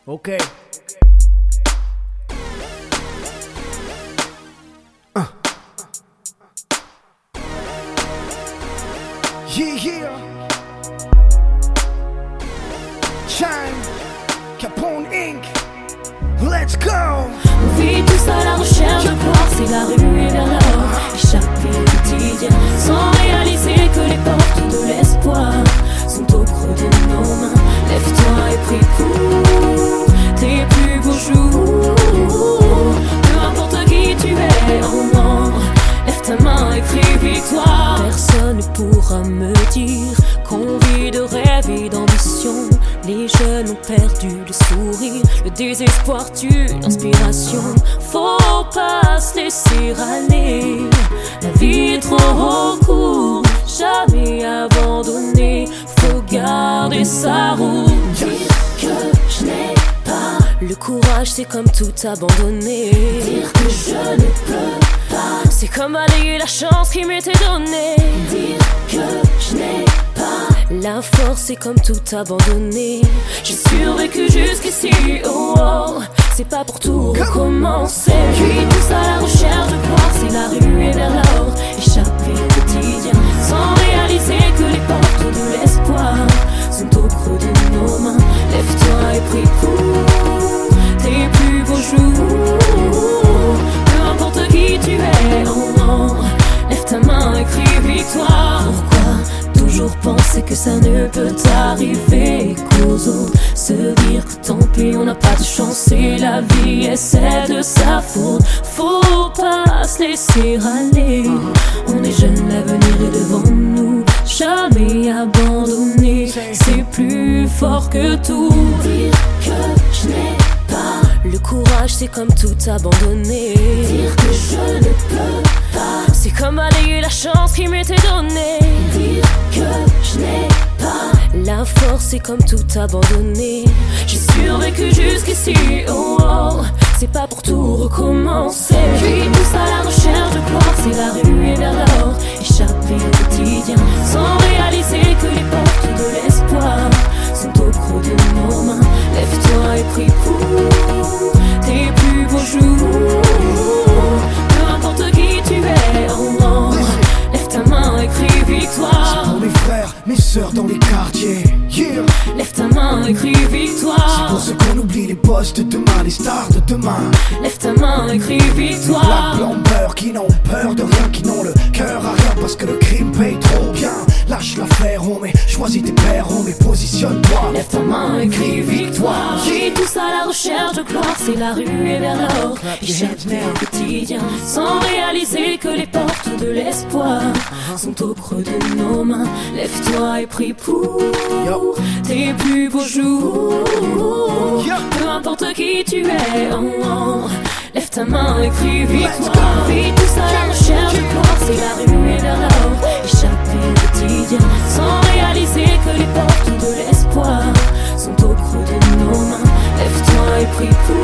Ok. Yeah. Chime, Capone Inc. Let's go. On vit tous à la recherche de gloire, c'est la ruée vers l'or. Échapper au quotidien, sans réaliser que les portes de l'espoir sont au creux de nos mains. Lève-toi et prie pour tes plus beaux jours. Peu importe qui tu es, oh non, lève ta main et crie victoire. Personne ne pourra me dire qu'on vit de rêve et d'ambition. Les jeunes ont perdu le sourire, le désespoir tue l'inspiration. Faut pas se laisser aller, la vie est trop courte, jamais abandonner. Faut garder sa route. Dire que je n'ai pas le courage, c'est comme tout abandonner. Dire que je ne peux pas, c'est comme balayer la chance qui m'était donnée. Dire que je n'ai pas la force, c'est comme tout abandonner. J'ai survécu jusqu'ici, oh oh. C'est pas pour tout recommencer. Puis tous à la recherche de gloire, c'est la ruée vers l'or. Échapper au quotidien, sans réaliser que les portes de l'espoir sont au creux de nos mains. Lève-toi et prie pour tes plus beaux jours. Peu importe qui tu es, oh non, lève ta main et crie victoire. Pourquoi toujours penser que ça ne peut t'arriver, qu'aux autres se dire que tant pis on n'a pas de chance et la vie est celle de sa faute. Faut pas se laisser aller, on est jeune, l'avenir est devant nous. Jamais abandonner, c'est plus fort que tout. Dire que je n'ai pas le courage, c'est comme tout abandonner. Dire que je ne peux pas, c'est comme balayer la chance qui m'était donnée. Dire que je n'ai pas la force, c'est comme tout abandonner. J'ai survécu jusqu'ici, oh oh. C'est pas pour tout recommencer. Puis tous à la recherche de gloire, c'est la ruée vers l'or. Échapper au quotidien, sans réaliser que les portes de l'espoir sont au creux de nos mains. Lève-toi et prie pour tes plus beaux jours. Peu importe qui tu es, oh non, lève ta main et crie victoire. C'est pour mes frères, mes sœurs dans les quartiers. Yeah. Lève ta main et crie victoire. C'est pour ceux qu'on oublie, les boss de demain, les stars de demain. Lève ta main et crie victoire. Black Blamber qui n'ont peur de rien, qui n'ont le cœur à rien parce que le crime paye trop bien. Lâche l'affaire, on met, choisis tes pères, on met, positionne-toi. Lève ta main et crie victoire. J'ai tous à la recherche de gloire, c'est la ruée vers l'or. Échapper au quotidien, sans réaliser que les portes de l'espoir sont au creux de nos mains. Lève-toi et prie pour tes plus beaux jours. Peu importe qui tu es, oh oh. Lève ta main et crie victoire. Vite tous à la recherche de gloire, c'est la ruée vers l'or. Échapper au quotidien, sans réaliser que les portes de l'espoir sont au creux de nos mains. Lève-toi et prie pour